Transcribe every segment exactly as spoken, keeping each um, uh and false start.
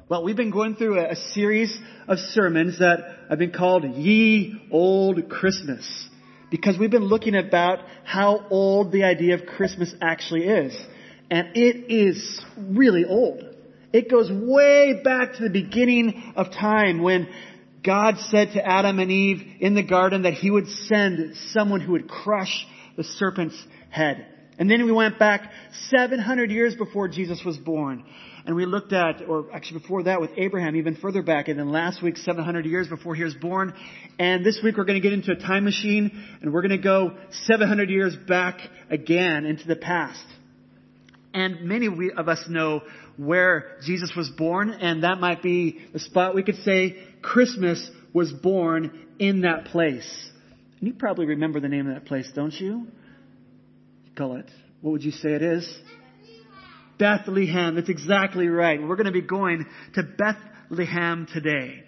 Well, we've been going through a, a series of sermons that have been called Ye Old Christmas, because we've been looking about how old the idea of Christmas actually is. And it is really old. It goes way back to the beginning of time when God said to Adam and Eve in the garden that He would send someone who would crush the serpent's head. And then we went back seven hundred years before Jesus was born. And we looked at, or actually before that with Abraham, even further back. And then last week, seven hundred years before he was born. And this week we're going to get into a time machine. And we're going to go seven hundred years back again into the past. And many of us know where Jesus was born. And that might be the spot we could say Christmas was born in that place. And you probably remember the name of that place, don't you? You call it, what would you say it is? Bethlehem. That's exactly right. We're going to be going to Bethlehem today.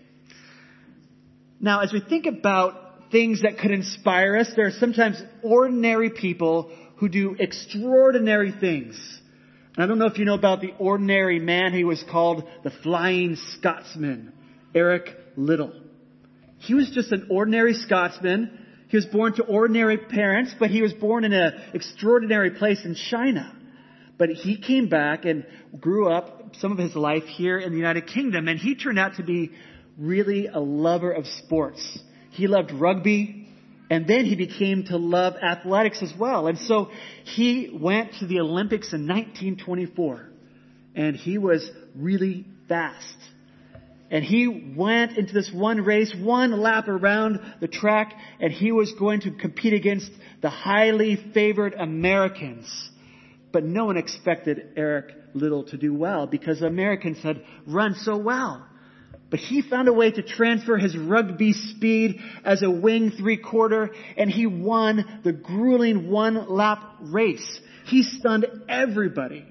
Now, as we think about things that could inspire us, there are sometimes ordinary people who do extraordinary things. And I don't know if you know about the ordinary man. He was called the Flying Scotsman, Eric Liddell. He was just an ordinary Scotsman. He was born to ordinary parents, but he was born in an extraordinary place in China. But he came back and grew up some of his life here in the United Kingdom. And he turned out to be really a lover of sports. He loved rugby. And then he became to love athletics as well. And so he went to the Olympics in nineteen twenty-four. And he was really fast. And he went into this one race, one lap around the track. And he was going to compete against the highly favored Americans. But no one expected Eric Liddell to do well because the Americans had run so well. But he found a way to transfer his rugby speed as a wing three-quarter, and he won the grueling one-lap race. He stunned everybody.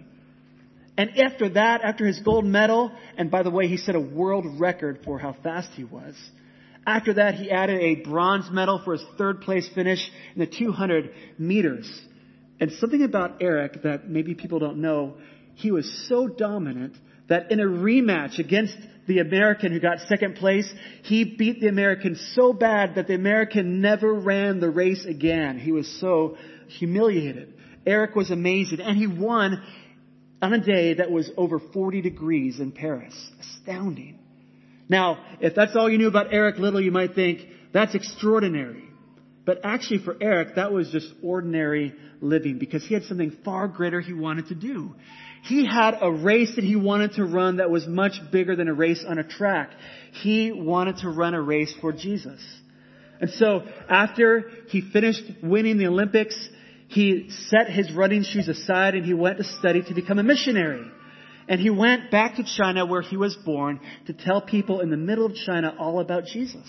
And after that, after his gold medal, and by the way, he set a world record for how fast he was. After that, he added a bronze medal for his third place finish in the two hundred meters. And something about Eric that maybe people don't know, he was so dominant that in a rematch against the American who got second place, he beat the American so bad that the American never ran the race again. He was so humiliated. Eric was amazing. And he won on a day that was over forty degrees in Paris. Astounding. Now, if that's all you knew about Eric Liddell, you might think, that's extraordinary. But actually for Eric, that was just ordinary living because he had something far greater he wanted to do. He had a race that he wanted to run that was much bigger than a race on a track. He wanted to run a race for Jesus. And so after he finished winning the Olympics, he set his running shoes aside and he went to study to become a missionary. And he went back to China where he was born to tell people in the middle of China all about Jesus.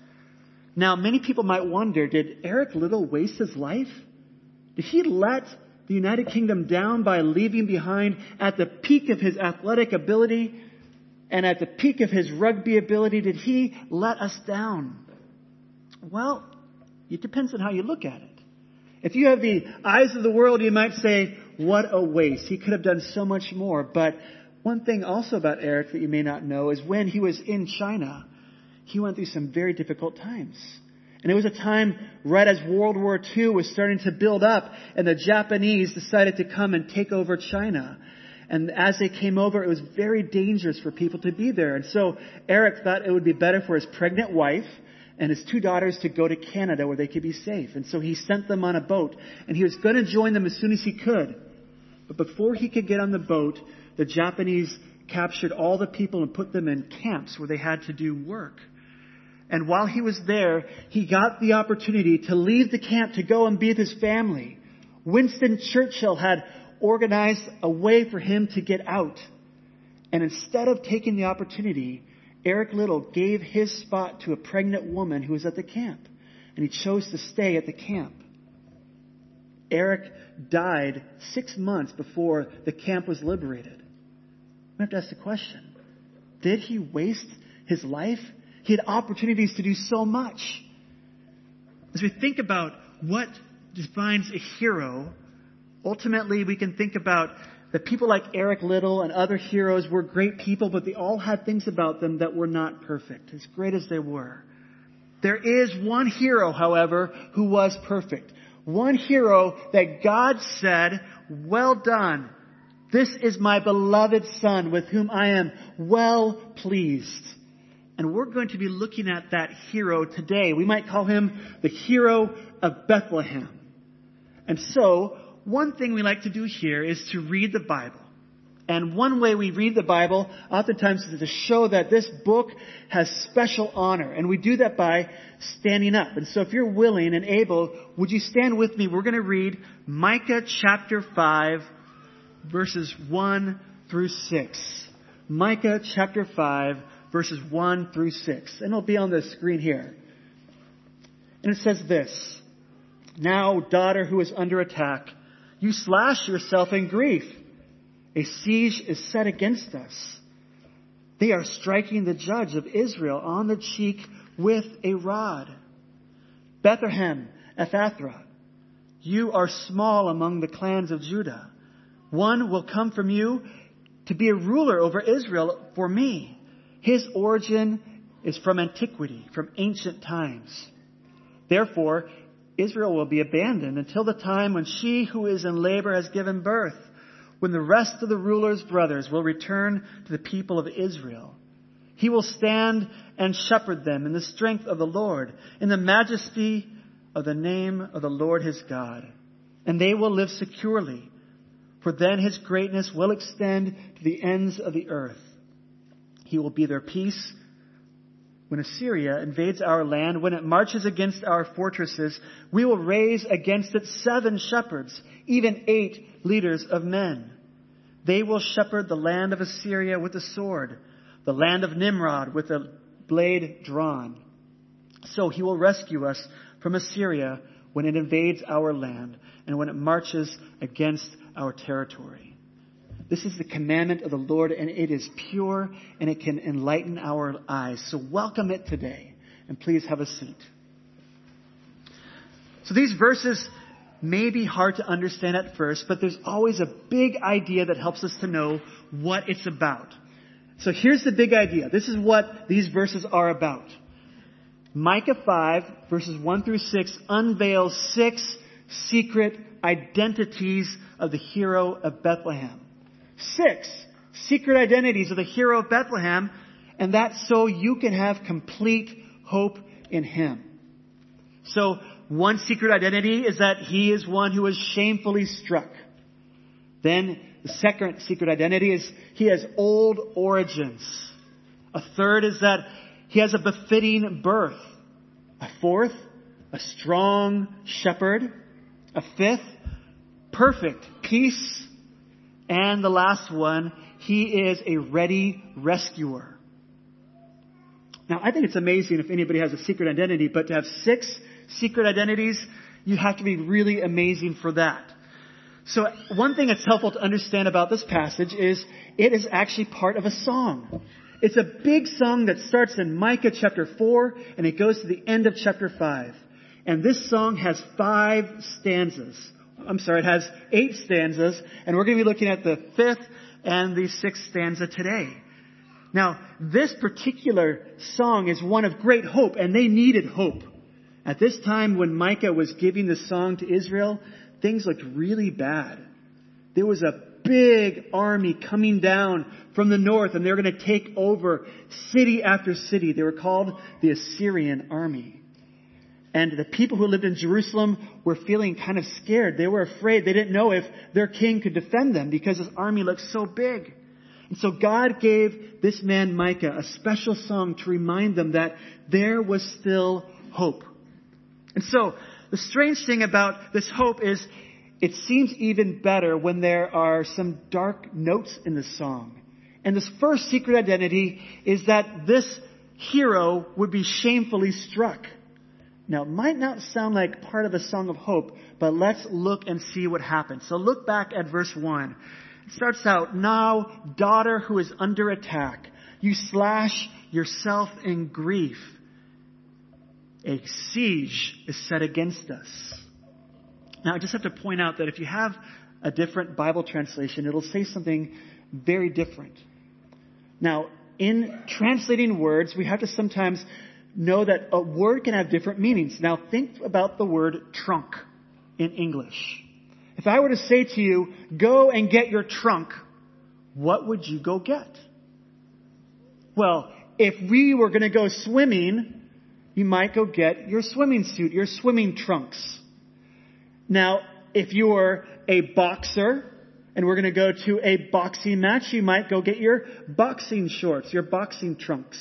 Now, many people might wonder, did Eric Liddell waste his life? Did he let the United Kingdom down by leaving behind at the peak of his athletic ability and at the peak of his rugby ability? Did he let us down? Well, it depends on how you look at it. If you have the eyes of the world, you might say, what a waste. He could have done so much more. But one thing also about Eric that you may not know is when he was in China, he went through some very difficult times. And it was a time right as World War Two was starting to build up and the Japanese decided to come and take over China. And as they came over, it was very dangerous for people to be there. And so Eric thought it would be better for his pregnant wife and his two daughters to go to Canada where they could be safe. And so he sent them on a boat and he was going to join them as soon as he could. But before he could get on the boat, the Japanese captured all the people and put them in camps where they had to do work. And while he was there, he got the opportunity to leave the camp to go and be with his family. Winston Churchill had organized a way for him to get out. And instead of taking the opportunity, Eric Liddell gave his spot to a pregnant woman who was at the camp. And he chose to stay at the camp. Eric died six months before the camp was liberated. We have to ask the question, did he waste his life? He had opportunities to do so much. As we think about what defines a hero, ultimately we can think about that people like Eric Liddell and other heroes were great people, but they all had things about them that were not perfect, as great as they were. There is one hero, however, who was perfect. One hero that God said, "Well done. This is my beloved Son with whom I am well pleased." And we're going to be looking at that hero today. We might call him the hero of Bethlehem. And so, one thing we like to do here is to read the Bible. And one way we read the Bible, oftentimes, is to show that this book has special honor. And we do that by standing up. And so if you're willing and able, would you stand with me? We're going to read Micah chapter five, verses one through six. Micah chapter five, verses one through six. And it'll be on the screen here. And it says this: "Now, daughter who is under attack, you slash yourself in grief. A siege is set against us. They are striking the judge of Israel on the cheek with a rod. Bethlehem Ephrathah, you are small among the clans of Judah. One will come from you to be a ruler over Israel for me. His origin is from antiquity, from ancient times. Therefore, Israel will be abandoned until the time when she who is in labor has given birth, when the rest of the ruler's brothers will return to the people of Israel. He will stand and shepherd them in the strength of the Lord, in the majesty of the name of the Lord his God. And they will live securely, for then his greatness will extend to the ends of the earth. He will be their peace. When Assyria invades our land, when it marches against our fortresses, we will raise against it seven shepherds, even eight leaders of men. They will shepherd the land of Assyria with a sword, the land of Nimrod with a blade drawn. So he will rescue us from Assyria when it invades our land and when it marches against our territory." This is the commandment of the Lord, and it is pure, and it can enlighten our eyes. So welcome it today, and please have a seat. So these verses may be hard to understand at first, but there's always a big idea that helps us to know what it's about. So here's the big idea. This is what these verses are about. Micah five, verses one through six, unveils six secret identities of the hero of Bethlehem. Six secret identities of the hero of Bethlehem, and that's so you can have complete hope in him. So one secret identity is that he is one who was shamefully struck. Then the second secret identity is he has old origins. A third is that he has a befitting birth. A fourth, a strong shepherd. A fifth, perfect peace. And the last one, he is a ready rescuer. Now, I think it's amazing if anybody has a secret identity, but to have six secret identities, you have to be really amazing for that. So one thing that's helpful to understand about this passage is it is actually part of a song. It's a big song that starts in Micah chapter four and it goes to the end of chapter five. And this song has five stanzas. I'm sorry, it has eight stanzas, and we're going to be looking at the fifth and the sixth stanza today. Now, this particular song is one of great hope, and they needed hope. At this time when Micah was giving the song to Israel, things looked really bad. There was a big army coming down from the north, and they were going to take over city after city. They were called the Assyrian army. And the people who lived in Jerusalem were feeling kind of scared. They were afraid. They didn't know if their king could defend them because his army looked so big. And so God gave this man Micah a special song to remind them that there was still hope. And so the strange thing about this hope is it seems even better when there are some dark notes in the song. And this first secret identity is that this hero would be shamefully struck. Now, it might not sound like part of a song of hope, but let's look and see what happens. So look back at verse one. It starts out, "Now, daughter who is under attack, you slash yourself in grief. A siege is set against us." Now, I just have to point out that if you have a different Bible translation, it'll say something very different. Now, in translating words, we have to sometimes know that a word can have different meanings. Now, think about the word trunk in English. If I were to say to you, go and get your trunk, what would you go get? Well, if we were going to go swimming, you might go get your swimming suit, your swimming trunks. Now, if you were a boxer and we're going to go to a boxing match, you might go get your boxing shorts, your boxing trunks.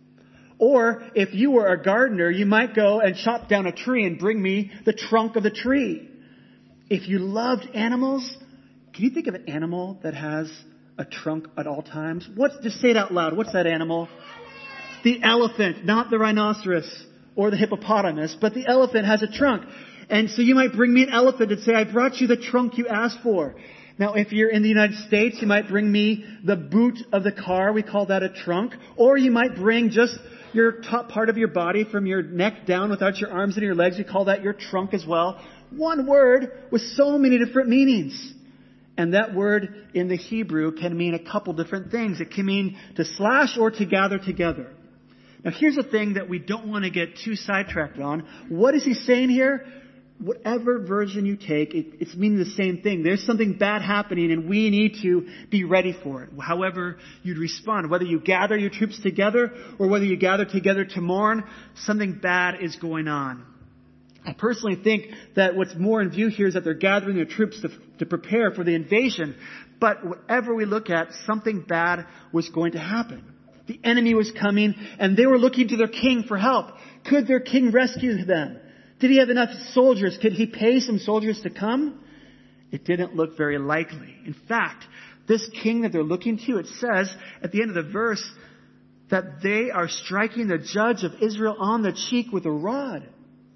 Or if you were a gardener, you might go and chop down a tree and bring me the trunk of the tree. If you loved animals, can you think of an animal that has a trunk at all times? What's, just say it out loud. What's that animal? The elephant, not the rhinoceros or the hippopotamus, but the elephant has a trunk. And so you might bring me an elephant and say, I brought you the trunk you asked for. Now, if you're in the United States, you might bring me the boot of the car. We call that a trunk. Or you might bring just your top part of your body from your neck down without your arms and your legs. We call that your trunk as well. One word with so many different meanings. And that word in the Hebrew can mean a couple different things. It can mean to slash or to gather together. Now, here's the thing that we don't want to get too sidetracked on. What is he saying here? Whatever version you take, it, it's meaning the same thing. There's something bad happening and we need to be ready for it. However you'd respond, whether you gather your troops together or whether you gather together to mourn, something bad is going on. I personally think that what's more in view here is that they're gathering their troops to, to prepare for the invasion. But whatever we look at, something bad was going to happen. The enemy was coming and they were looking to their king for help. Could their king rescue them? Did he have enough soldiers? Could he pay some soldiers to come? It didn't look very likely. In fact, this king that they're looking to, it says at the end of the verse that they are striking the judge of Israel on the cheek with a rod.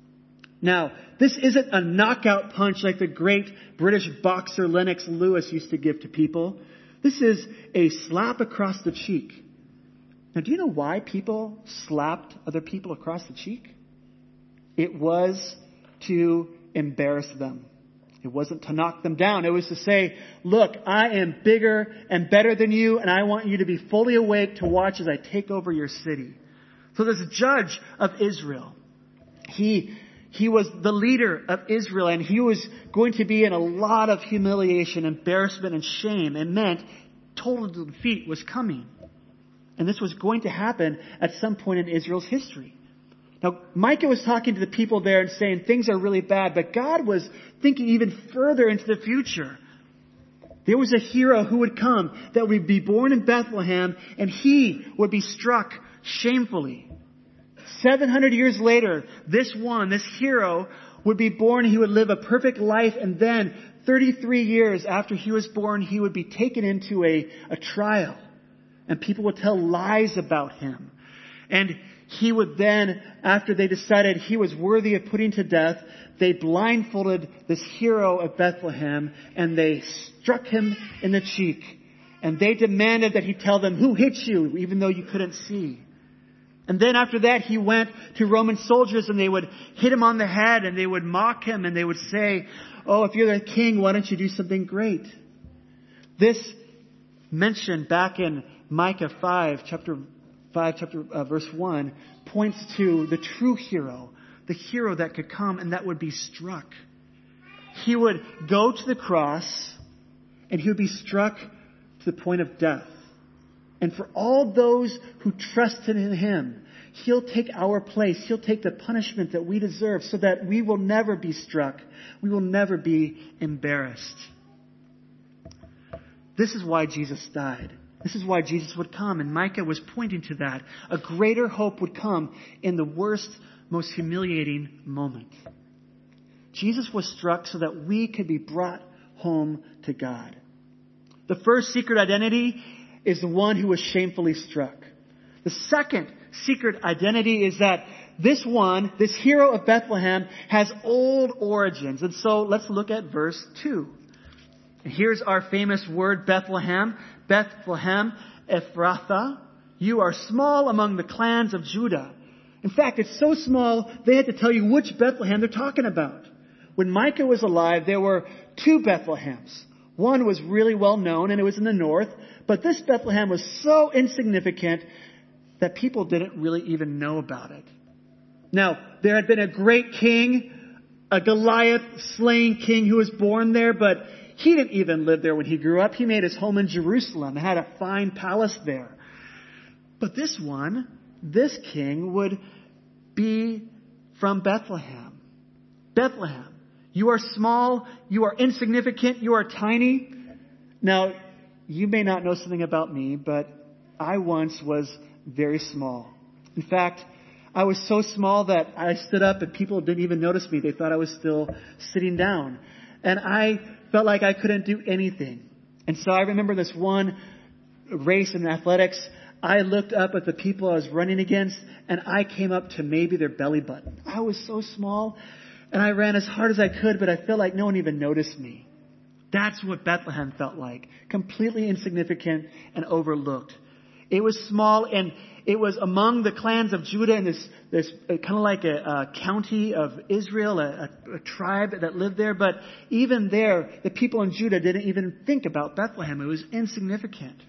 Now, this isn't a knockout punch like the great British boxer Lennox Lewis used to give to people. This is a slap across the cheek. Now, do you know why people slapped other people across the cheek? It was to embarrass them. It wasn't to knock them down. It was to say, look, I am bigger and better than you, and I want you to be fully awake to watch as I take over your city. So this judge of Israel, he, he was the leader of Israel, and he was going to be in a lot of humiliation, embarrassment, and shame. It meant total defeat was coming. And this was going to happen at some point in Israel's history. Now, Micah was talking to the people there and saying things are really bad, but God was thinking even further into the future. There was a hero who would come that would be born in Bethlehem, and he would be struck shamefully. seven hundred years later, this one, this hero, would be born. He would live a perfect life, and then thirty-three years after he was born, he would be taken into a, a trial, and people would tell lies about him. And he would then, after they decided he was worthy of putting to death, they blindfolded this hero of Bethlehem and they struck him in the cheek. And they demanded that he tell them who hit you, even though you couldn't see. And then after that, he went to Roman soldiers and they would hit him on the head and they would mock him and they would say, oh, if you're the king, why don't you do something great? This mentioned back in Micah five, chapter five, chapter uh, verse one, points to the true hero, the hero that could come and that would be struck. He would go to the cross and he would be struck to the point of death. And for all those who trusted in him, he'll take our place. He'll take the punishment that we deserve so that we will never be struck. We will never be embarrassed. This is why Jesus died. This is why Jesus would come, and Micah was pointing to that. A greater hope would come in the worst, most humiliating moment. Jesus was struck so that we could be brought home to God. The first secret identity is the one who was shamefully struck. The second secret identity is that this one, this hero of Bethlehem, has old origins. And so let's look at verse two. And here's our famous word, Bethlehem. Bethlehem Ephrathah. You are small among the clans of Judah. In fact, it's so small, they had to tell you which Bethlehem they're talking about. When Micah was alive, there were two Bethlehems. One was really well known and it was in the north, but this Bethlehem was so insignificant that people didn't really even know about it. Now, there had been a great king, a Goliath slaying king who was born there, but he didn't even live there when he grew up. He made his home in Jerusalem and had a fine palace there. But this one, this king would be from Bethlehem. Bethlehem. You are small, you are insignificant, you are tiny. Now, you may not know something about me, but I once was very small. In fact, I was so small that I stood up and people didn't even notice me. They thought I was still sitting down. And I felt like I couldn't do anything. And so I remember this one race in athletics. I looked up at the people I was running against and I came up to maybe their belly button. I was so small. And I ran as hard as I could, but I felt like no one even noticed me. That's what Bethlehem felt like. Completely insignificant and overlooked. It was small and it was among the clans of Judah in this, this uh, kind of like a, a county of Israel, a, a, a tribe that lived there. But even there, the people in Judah didn't even think about Bethlehem. It was insignificant.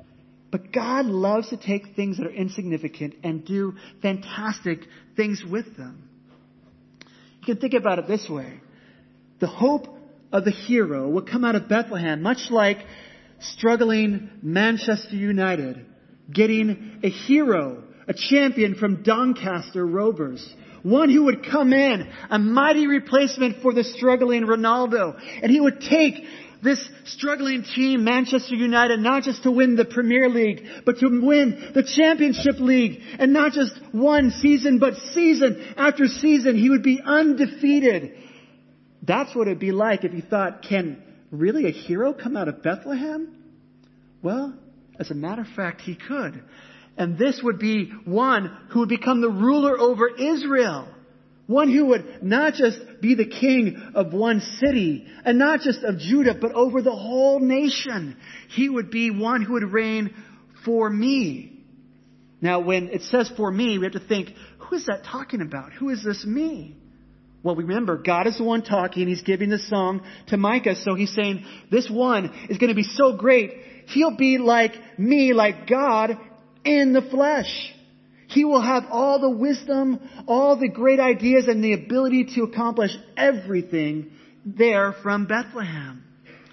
But God loves to take things that are insignificant and do fantastic things with them. You can think about it this way. The hope of the hero would come out of Bethlehem, much like struggling Manchester United, getting a hero, a champion from Doncaster Rovers. One who would come in, a mighty replacement for the struggling Ronaldo. And he would take this struggling team, Manchester United, not just to win the Premier League, but to win the Championship League. And not just one season, but season after season, he would be undefeated. That's what it'd be like if you thought, can really a hero come out of Bethlehem? Well, as a matter of fact, he could. And this would be one who would become the ruler over Israel. One who would not just be the king of one city and not just of Judah, but over the whole nation. He would be one who would reign for me. Now, when it says for me, we have to think, who is that talking about? Who is this me? Well, remember, God is the one talking. He's giving the song to Micah. So he's saying, this one is going to be so great. He'll be like me, like God in the flesh. He will have all the wisdom, all the great ideas, and the ability to accomplish everything there from Bethlehem.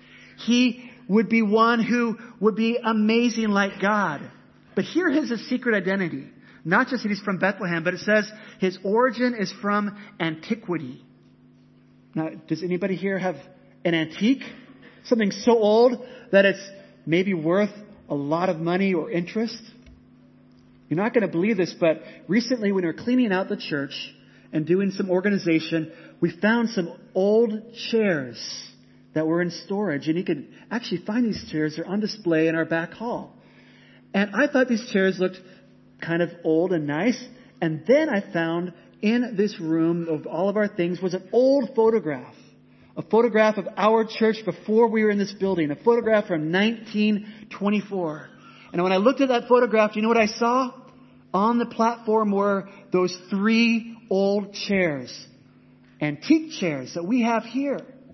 He would be one who would be amazing like God. But here is his secret identity. Not just that he's from Bethlehem, but it says his origin is from antiquity. Now, does anybody here have an antique? Something so old that it's maybe worth a lot of money or interest? You're not going to believe this, but recently when we were cleaning out the church and doing some organization, we found some old chairs that were in storage. And you could actually find these chairs. They're on display in our back hall. And I thought these chairs looked kind of old and nice. And then I found in this room of all of our things was an old photograph. A photograph of our church before we were in this building. A photograph from nineteen twenty-four. And when I looked at that photograph, you know what I saw? On the platform were those three old chairs. Antique chairs that we have here.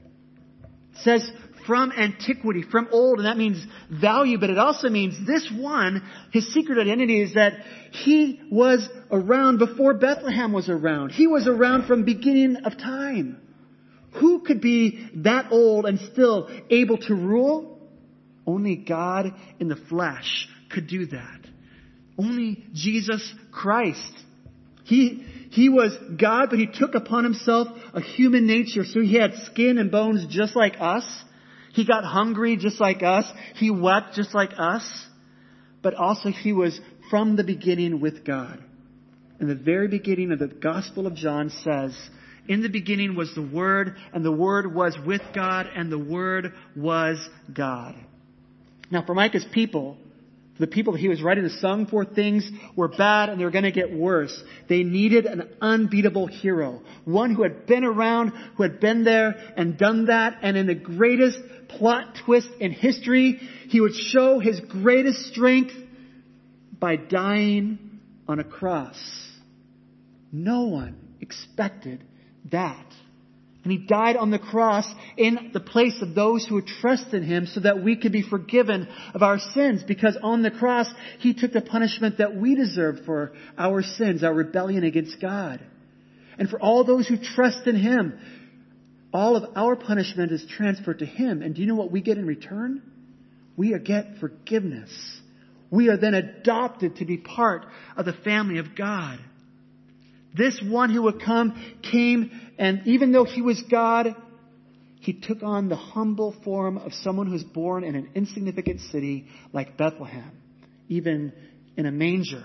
It says from antiquity, from old, and that means value, but it also means this one, his secret identity is that he was around before Bethlehem was around. He was around from beginning of time. Who could be that old and still able to rule? Only God in the flesh could do that. Only Jesus Christ. He, he was God, but he took upon himself a human nature. So he had skin and bones just like us. He got hungry just like us. He wept just like us. But also he was from the beginning with God. In the very beginning of the Gospel of John says, in the beginning was the Word, and the Word was with God, and the Word was God. Now, for Micah's people, for the people that he was writing the song for, things were bad and they were going to get worse. They needed an unbeatable hero. One who had been around, who had been there and done that. And in the greatest plot twist in history, he would show his greatest strength by dying on a cross. No one expected that. And he died on the cross in the place of those who would trust in him so that we could be forgiven of our sins. Because on the cross, he took the punishment that we deserved for our sins, our rebellion against God. And for all those who trust in him, all of our punishment is transferred to him. And do you know what we get in return? We get forgiveness. We are then adopted to be part of the family of God. This one who would come came, and even though he was God, he took on the humble form of someone who was born in an insignificant city like Bethlehem, even in a manger.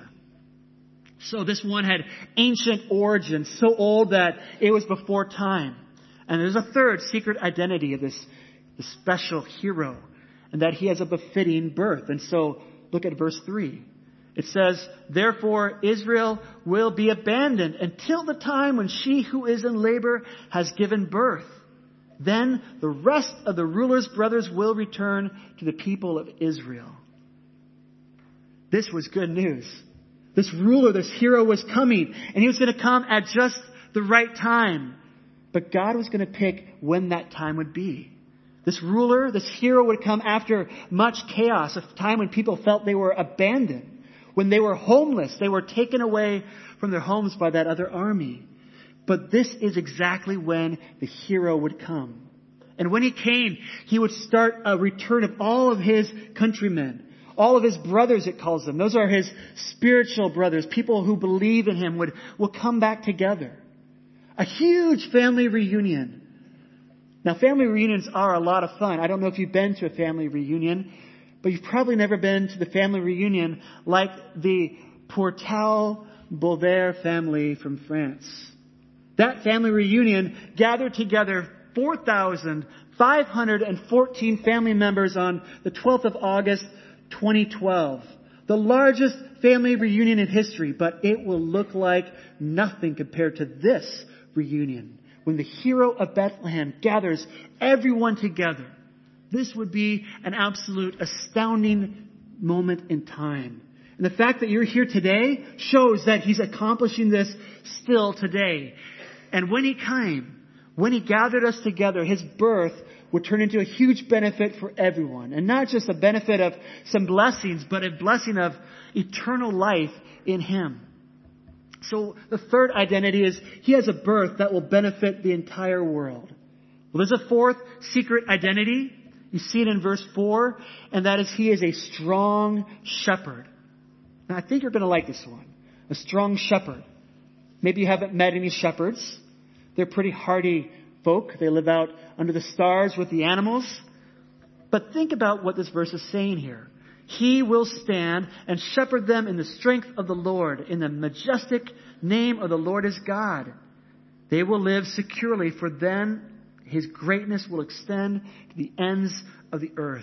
So this one had ancient origins, so old that it was before time. And there's a third secret identity of this, this special hero, and that he has a befitting birth. And so look at verse three. It says, therefore Israel will be abandoned until the time when she who is in labor has given birth. Then the rest of the ruler's brothers will return to the people of Israel. This was good news. This ruler, this hero was coming, and he was going to come at just the right time. But God was going to pick when that time would be. This ruler, this hero would come after much chaos, a time when people felt they were abandoned. When they were homeless, they were taken away from their homes by that other army. But this is exactly when the hero would come. And when he came, he would start a return of all of his countrymen. All of his brothers, it calls them. Those are his spiritual brothers. People who believe in him would, will come back together. A huge family reunion. Now, family reunions are a lot of fun. I don't know if you've been to a family reunion, but you've probably never been to the family reunion like the Portal-Bouvert family from France. That family reunion gathered together four thousand five hundred fourteen family members on the twelfth of August, twenty twelve. The largest family reunion in history, but it will look like nothing compared to this reunion. When the hero of Bethlehem gathers everyone together, this would be an absolute astounding moment in time. And the fact that you're here today shows that he's accomplishing this still today. And when he came, when he gathered us together, his birth would turn into a huge benefit for everyone. And not just a benefit of some blessings, but a blessing of eternal life in him. So the third identity is he has a birth that will benefit the entire world. Well, there's a fourth secret identity. You see it in verse four, and that is he is a strong shepherd. Now, I think you're going to like this one. A strong shepherd. Maybe you haven't met any shepherds. They're pretty hardy folk. They live out under the stars with the animals. But think about what this verse is saying here. He will stand and shepherd them in the strength of the Lord, in the majestic name of the Lord is God. They will live securely, for then his greatness will extend to the ends of the earth.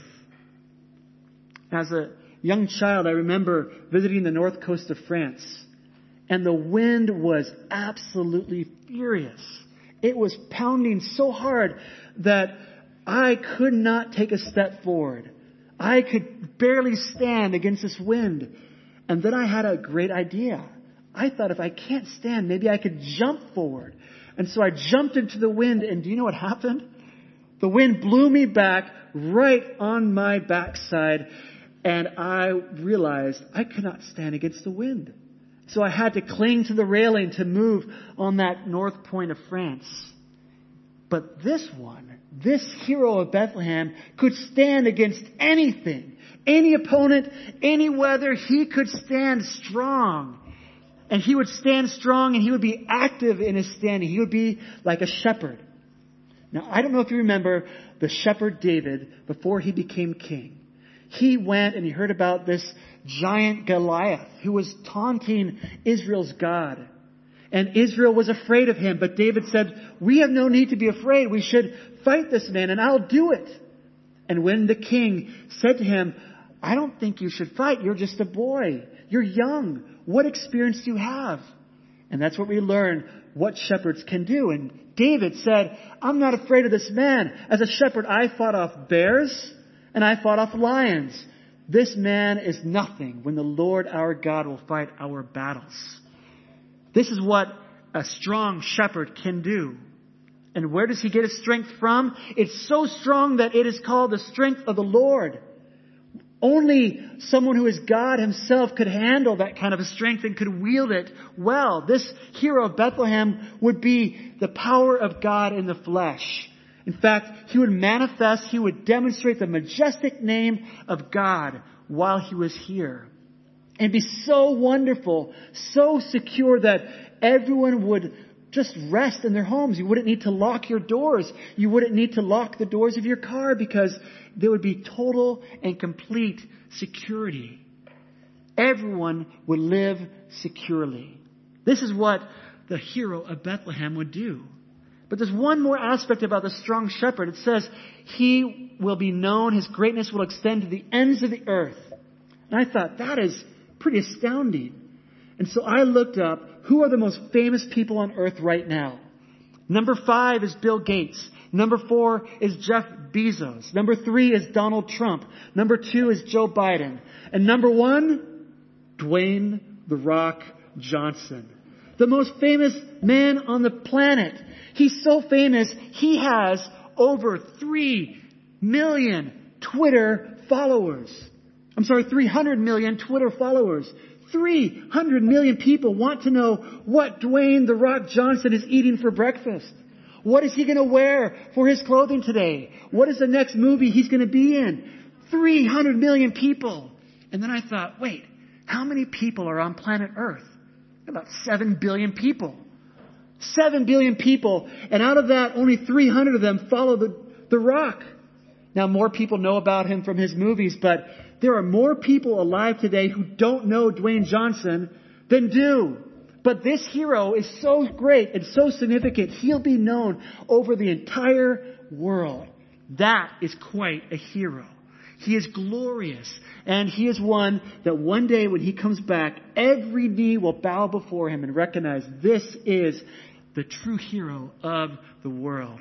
As a young child, I remember visiting the north coast of France, and the wind was absolutely furious. It was pounding so hard that I could not take a step forward. I could barely stand against this wind. And then I had a great idea. I thought, if I can't stand, maybe I could jump forward. And so I jumped into the wind, and do you know what happened? The wind blew me back right on my backside, and I realized I could not stand against the wind. So I had to cling to the railing to move on that north point of France. But this one, this hero of Bethlehem, could stand against anything, any opponent, any weather. He could stand strong. And he would stand strong, and he would be active in his standing. He would be like a shepherd. Now, I don't know if you remember the shepherd David before he became king. He went and he heard about this giant Goliath who was taunting Israel's God. And Israel was afraid of him. But David said, we have no need to be afraid. We should fight this man, and I'll do it. And when the king said to him, I don't think you should fight. You're just a boy. You're young. What experience do you have? And that's what we learn what shepherds can do. And David said, I'm not afraid of this man. As a shepherd, I fought off bears and I fought off lions. This man is nothing when the Lord our God will fight our battles. This is what a strong shepherd can do. And where does he get his strength from? It's so strong that it is called the strength of the Lord. Only someone who is God himself could handle that kind of a strength and could wield it well. This hero of Bethlehem would be the power of God in the flesh. In fact, he would manifest, he would demonstrate the majestic name of God while he was here. And be so wonderful, so secure that everyone would just rest in their homes. You wouldn't need to lock your doors. You wouldn't need to lock the doors of your car because there would be total and complete security. Everyone would live securely. This is what the hero of Bethlehem would do. But there's one more aspect about the strong shepherd. It says, he will be known, his greatness will extend to the ends of the earth. And I thought, that is pretty astounding. And so I looked up, who are the most famous people on earth right now? Number five is Bill Gates. Number four is Jeff Bezos. Number three is Donald Trump. Number two is Joe Biden. And number one, Dwayne "The Rock" Johnson. The most famous man on the planet. He's so famous, he has over three million Twitter followers. I'm sorry, three hundred million Twitter followers. three hundred million people want to know what Dwayne "The Rock" Johnson is eating for breakfast. What is he going to wear for his clothing today? What is the next movie he's going to be in? three hundred million people. And then I thought, wait, how many people are on planet Earth? About seven billion people. seven billion people. And out of that, only three hundred of them follow the, the Rock. Now, more people know about him from his movies, but there are more people alive today who don't know Dwayne Johnson than do. But this hero is so great and so significant, he'll be known over the entire world. That is quite a hero. He is glorious. And he is one that one day when he comes back, every knee will bow before him and recognize this is the true hero of the world.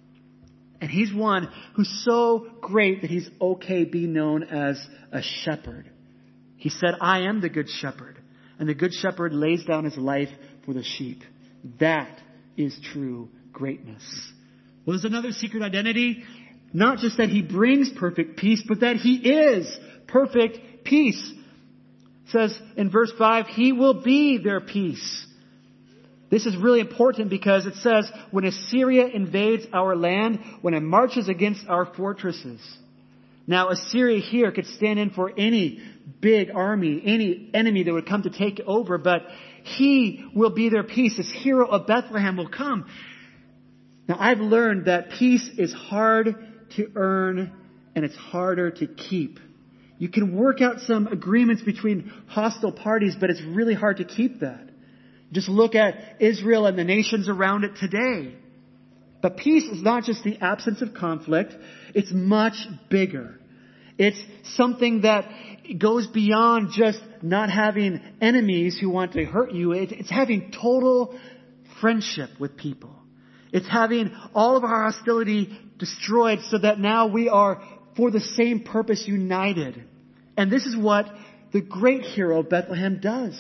And he's one who's so great that he's okay being known as a shepherd. He said, I am the good shepherd. And the good shepherd lays down his life for the sheep. That is true greatness. Well, there's another secret identity. Not just that he brings perfect peace, but that he is perfect peace. It says in verse five, he will be their peace. This is really important because it says, when Assyria invades our land, when it marches against our fortresses. Now, Assyria here could stand in for any big army, any enemy that would come to take over, but he will be their peace. This hero of Bethlehem will come. Now, I've learned that peace is hard to earn and it's harder to keep. You can work out some agreements between hostile parties, but it's really hard to keep that. Just look at Israel and the nations around it today. But peace is not just the absence of conflict. It's much bigger. It's something that goes beyond just not having enemies who want to hurt you. It's having total friendship with people. It's having all of our hostility destroyed so that now we are for the same purpose united. And this is what the great hero of Bethlehem does.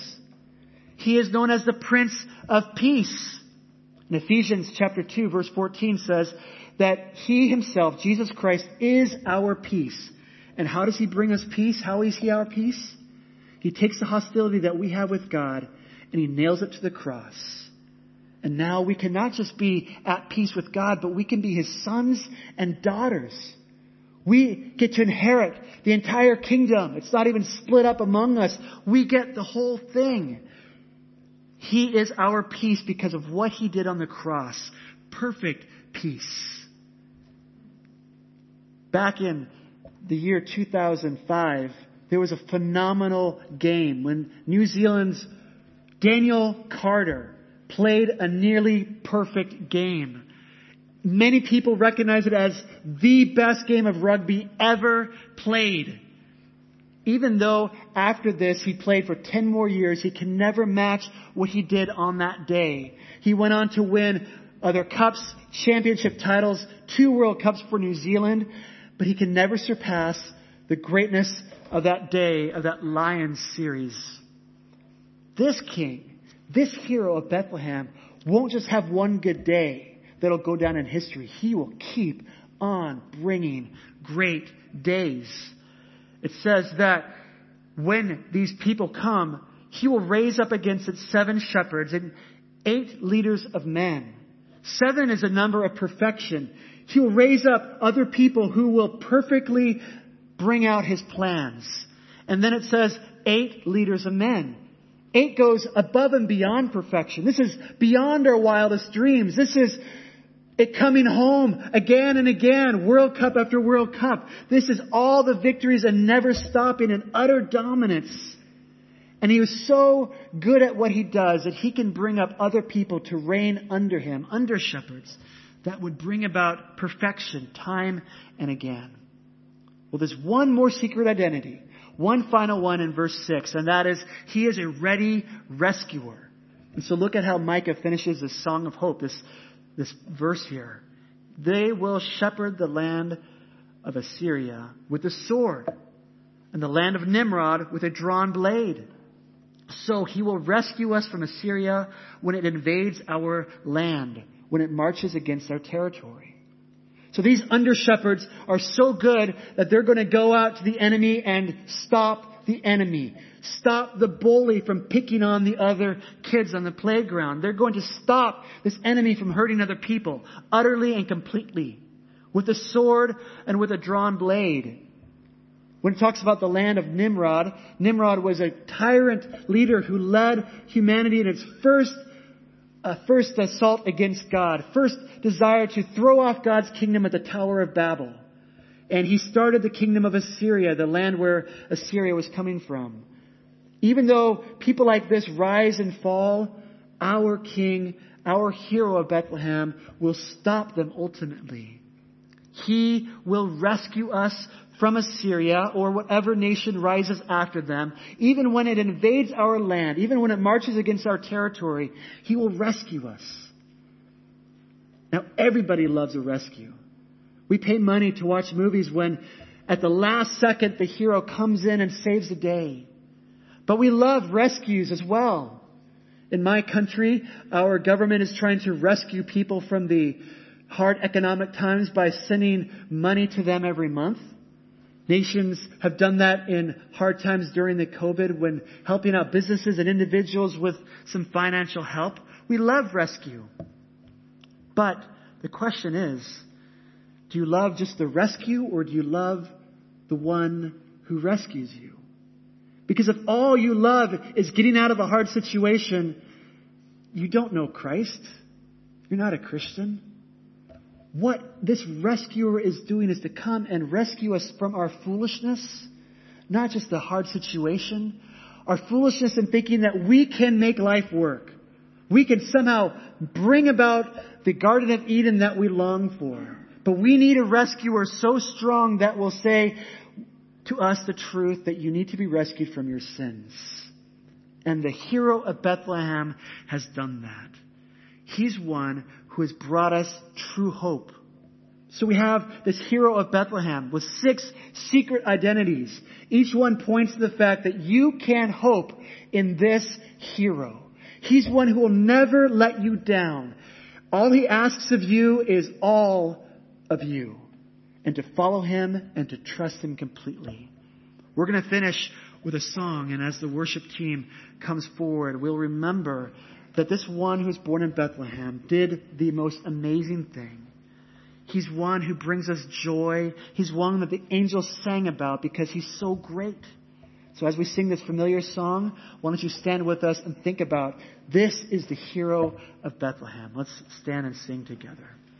He is known as the Prince of Peace. In Ephesians chapter two, verse fourteen says that he himself, Jesus Christ, is our peace. And how does he bring us peace? How is he our peace? He takes the hostility that we have with God and he nails it to the cross. And now we can not just be at peace with God, but we can be his sons and daughters. We get to inherit the entire kingdom. It's not even split up among us. We get the whole thing. He is our peace because of what he did on the cross. Perfect peace. Back in the year two thousand five, there was a phenomenal game when New Zealand's Daniel Carter played a nearly perfect game. Many people recognize it as the best game of rugby ever played. Even though after this he played for ten more years, he can never match what he did on that day. He went on to win other cups, championship titles, two World Cups for New Zealand, but he can never surpass the greatness of that day, of that Lions series. This king, this hero of Bethlehem, won't just have one good day. that'll go down in history. He will keep on bringing great days. It says that when these people come, he will raise up against it seven shepherds and eight leaders of men. Seven is a number of perfection. He will raise up other people who will perfectly bring out his plans. And then it says eight leaders of men. Eight goes above and beyond perfection. This is beyond our wildest dreams. This is it coming home again and again, World Cup after World Cup. This is all the victories and never stopping and utter dominance. And he was so good at what he does that he can bring up other people to reign under him, under shepherds, that would bring about perfection time and again. Well, there's one more secret identity, one final one in verse six, and that is he is a ready rescuer. And so look at how Micah finishes this song of hope, this, this verse here. They will shepherd the land of Assyria with a sword, and the land of Nimrod with a drawn blade. So he will rescue us from Assyria when it invades our land, when it marches against our territory. So these under-shepherds are so good that they're going to go out to the enemy and stop the enemy. Stop the bully from picking on the other kids on the playground. They're going to stop this enemy from hurting other people utterly and completely with a sword and with a drawn blade. When it talks about the land of Nimrod, Nimrod was a tyrant leader who led humanity in its first uh, first assault against God, first desire to throw off God's kingdom at the Tower of Babel. And he started the kingdom of Assyria, the land where Assyria was coming from. Even though people like this rise and fall, our king, our hero of Bethlehem, will stop them ultimately. He will rescue us from Assyria or whatever nation rises after them. Even when it invades our land, even when it marches against our territory, he will rescue us. Now, everybody loves a rescue. We pay money to watch movies when at the last second the hero comes in and saves the day. But we love rescues as well. In my country, our government is trying to rescue people from the hard economic times by sending money to them every month. Nations have done that in hard times during the COVID when helping out businesses and individuals with some financial help. We love rescue. But the question is, do you love just the rescue or do you love the one who rescues you? Because if all you love is getting out of a hard situation, you don't know Christ. You're not a Christian. What this rescuer is doing is to come and rescue us from our foolishness, not just the hard situation, our foolishness in thinking that we can make life work. We can somehow bring about the Garden of Eden that we long for. But we need a rescuer so strong that will say to us the truth that you need to be rescued from your sins. And the hero of Bethlehem has done that. He's one who has brought us true hope. So we have this hero of Bethlehem with six secret identities. Each one points to the fact that you can hope in this hero. He's one who will never let you down. All he asks of you is all of you. And to follow him and to trust him completely. We're going to finish with a song. And as the worship team comes forward, we'll remember that this one who was born in Bethlehem did the most amazing thing. He's one who brings us joy. He's one that the angels sang about because he's so great. So as we sing this familiar song, why don't you stand with us and think about this is the hero of Bethlehem. Let's stand and sing together.